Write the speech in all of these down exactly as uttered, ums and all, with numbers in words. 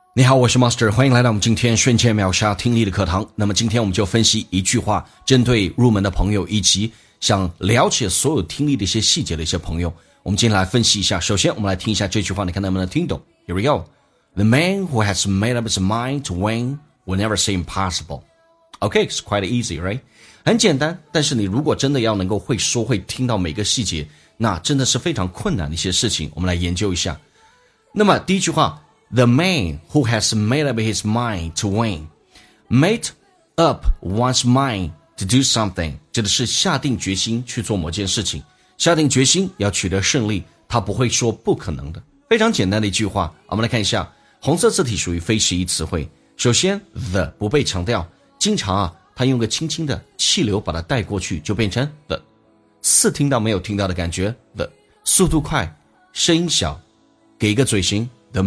你好，我是 Monster， 欢迎来到我们今天瞬间秒杀听力的课堂。那么今天我们就分析一句话，针对入门的朋友以及想了解所有听力的一些细节的一些朋友，我们今天来分析一下。首先我们来听一下这句话，你看能不能听懂。 Here we go. The man who has made up his mind to win will never say impossible. Okay, it's quite easy, right? 很简单，但是你如果真的要能够会说会听到每个细节，那真的是非常困难的一些事情，我们来研究一下。那么第一句话，The man who has made up his mind to win. Made up one's mind to do something. 指的是下定决心去做某件事情，下定决心要取得胜利，他不会说不可能的。非常简单的一句话，我们来看一下，红色字体属于非实义词汇。首先 the 不被强调，经常啊，他用个轻轻的气流把它带过去，就变成 the。似听到没有听到的感觉 the， 速度快，声音小，给一个嘴型 the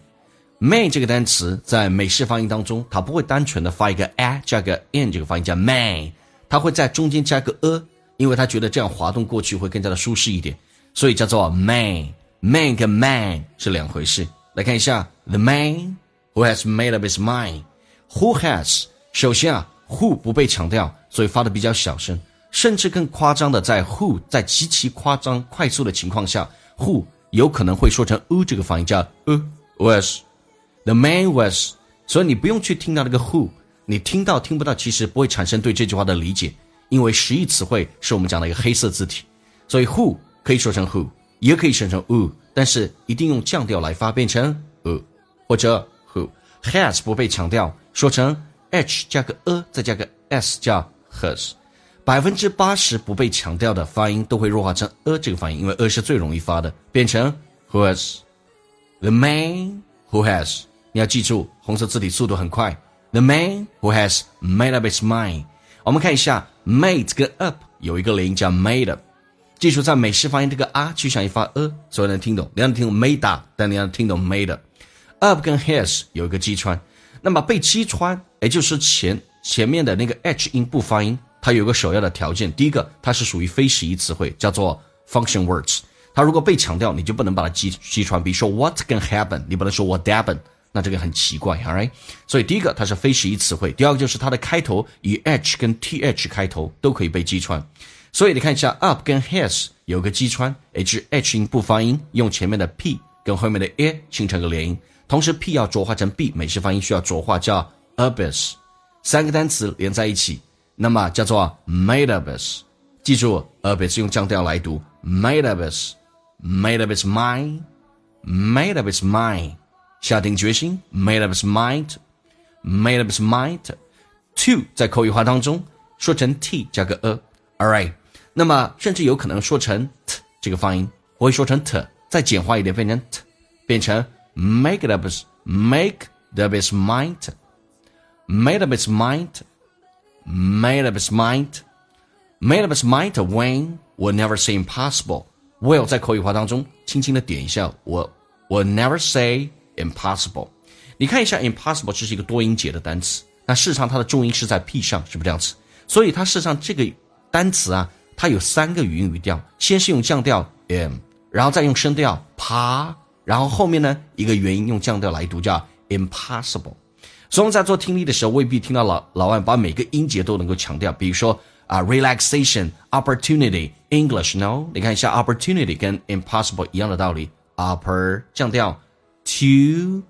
man。man 这个单词在美式发音当中，它不会单纯的发一个 a 加个 n 这个发音叫 man， 它会在中间加个 a， 因为他觉得这样滑动过去会更加的舒适一点，所以叫做 man。man 跟 man 是两回事。来看一下 the man who has made up his mind. Who has 首先啊 who 不被强调，所以发的比较小声，甚至更夸张的在 who 在极其夸张快速的情况下 who 有可能会说成 u 这个发音叫 u was。The man was， 所以你不用去听到那个 who， 你听到听不到其实不会产生对这句话的理解，因为实义词汇是我们讲的一个黑色字体，所以 who 可以说成 who， 也可以说成 u， 但是一定用降调来发，变成 u 或者 who。has 不被强调，说成 h 加个 a 再加个 s 叫 has。百分之八十不被强调的发音都会弱化成 a 这个发音，因为 a 是最容易发的，变成 who has。The man who has， 你要记住红色字体速度很快。 The man who has made up his mind。 我们看一下 made 跟 up 有一个连音叫 made up， 记住在美式发音这个 a 就像一发 a， 所以能听懂，你要听懂 made up， 但你要听懂 made up。 up 跟 has 有一个击穿，那么被击穿也就是前前面的那个 h 音不发音，它有一个首要的条件，第一个它是属于非实义词汇，叫做 function words，它如果被强调，你就不能把它击击穿。比如说 what 跟 happen， 你不能说 what happened， 那这个很奇怪 alright？ 所以第一个它是非实义词汇，第二个就是它的开头以 h 跟 th 开头都可以被击穿。所以你看一下 up 跟 has 有个击穿，也就是 h 音不发音，用前面的 p 跟后面的 a 形成个连音，同时 p 要浊化成 b， 美式发音需要浊化叫 abyss， 三个单词连在一起，那么叫做 made abyss。 记住 abyss 用降调来读 made abyss。Made up his mind, made up his mind， 下定决心 made up his mind, made up his mind。 to 在口语化当中说成 t 加个 a， alright， 那么甚至有可能说成 t 这个发音，我会说成 t， 再简化一点变成 t， 变成 make it up his make up his mind, made up his mind, made up his mind, made up his mind to win will never say impossible。Will 在口语化当中轻轻的点一下，我我 never say impossible。 你看一下 impossible 这是一个多音节的单词，那事实上它的重音是在 p 上，是不是这样子？所以它事实上这个单词啊，它有三个语音语调，先是用降调 m， 然后再用声调 pa， 然后后面呢一个元音用降调来读叫 impossible。 所以我们在做听力的时候未必听到老老外把每个音节都能够强调，比如说啊、uh, relaxation, opportunity, English no， 你看一下 opportunity 跟 impossible 一样的道理 upper 降调 tunity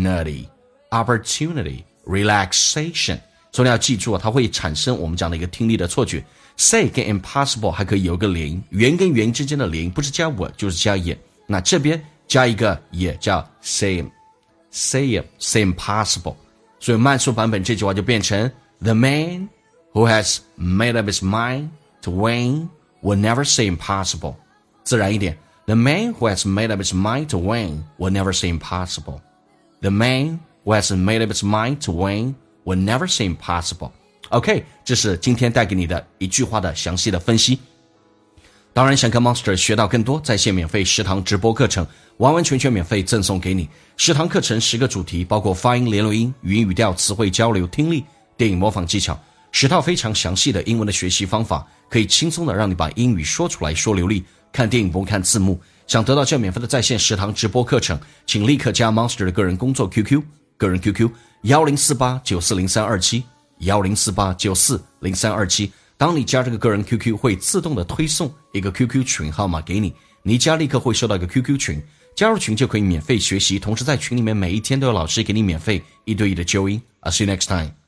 opportunity relaxation， 所以你要记住它会产生我们讲的一个听力的错觉。 say 跟 impossible 还可以有一个连音，元跟元之间的连音不是加我就是加也，那这边加一个也叫 say say say impossible， 所以慢速版本这句话就变成 the man who has made up his mind to win will never say impossible。 自然一点 The man who has made up his mind to win will never say impossible。 The man who has made up his mind to win will never say impossible。 OK， 这是今天带给你的一句话的详细的分析。当然想跟 Monster 学到更多，在线免费十堂直播课程完完全全免费赠送给你。十堂课程十个主题，包括发音、连录音、语音语调、词汇交流、听力、电影模仿技巧，十套非常详细的英文的学习方法，可以轻松的让你把英语说出来说流利。看电影不看字幕，想得到这免费的在线十堂直播课程，请立刻加 Monster 的个人工作 Q Q 个人 Q Q 一零四八九四零三二七 一零四八九四零三二七。当你加这个个人 Q Q 会自动的推送一个 Q Q 群号码给你，你一加立刻会收到一个 Q Q 群，加入群就可以免费学习，同时在群里面每一天都有老师给你免费一对一的纠音。I'll see you next time.